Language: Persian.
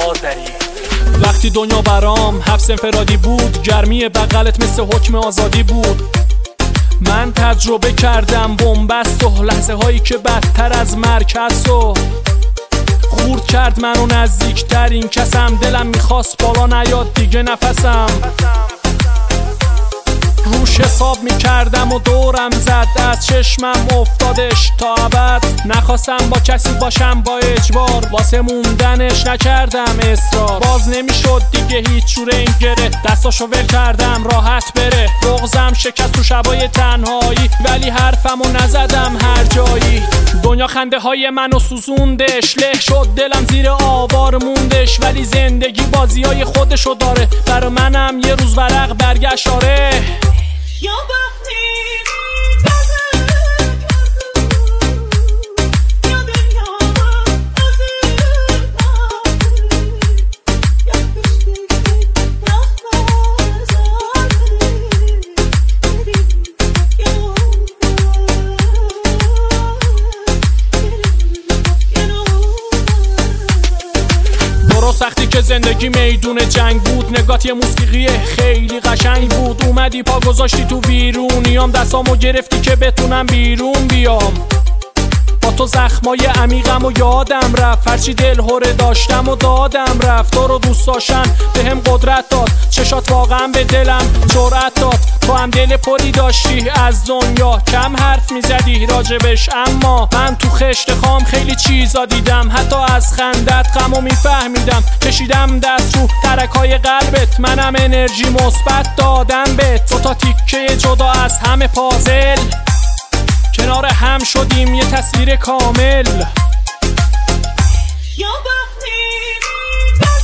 آذری. وقتی دنیا برام حبس انفرادی بود، گرمی بغلت مثل حکم آزادی بود. من تجربه کردم بنبست و لحظه هایی که بدتر از مرگ هست و خورد کرد منو نزدیکتر این کسم. دلم میخواست بالا نیاد دیگه نفسم، روش حساب میکردم و دورم زد، از چشمم افتادش تا ابد. نخواستم با کسی باشم با اجبار، واسه موندنش نکردم اصرار. باز نمیشد دیگه هیچ جوره این گره، دستاشو ول کردم راحت بره. بغضم شکست تو شبای تنهایی، ولی حرفمو نزدم هر جایی. دنیا خنده های منو سوزوندش، له شد دلم زیر آوار موندش. ولی زندگی بازی های خودشو داره، برا منم یه روز ورق برگشت آره. یا وقتی سختی که زندگی میدون جنگ بود، نگات یه موسیقی خیلی قشنگ بود. اومدی پا گذاشتی تو ویرونیام، دستامو گرفتی که بتونم بیرون بیام. با تو زخمای عمیقم و یادم رفت، هرچی دلهوره داشتم و دادم رفت. تو رو دوست داشتن بهم قدرت داد، چشات واقعا به دلم جرأت داد. تو هم دل پری داشتی از دنیا، کم حرف میزدی راجبش. اما من تو خشت خام خیلی چیزا دیدم، حتی از خندت غمو میفهمیدم. کشیدم دست رو ترکای قلبت، منم انرژی مثبت دادم بهت. تو تا تیکه جدا از همه پازل کنار هم شدیم یه تصویر کامل. یا وقتی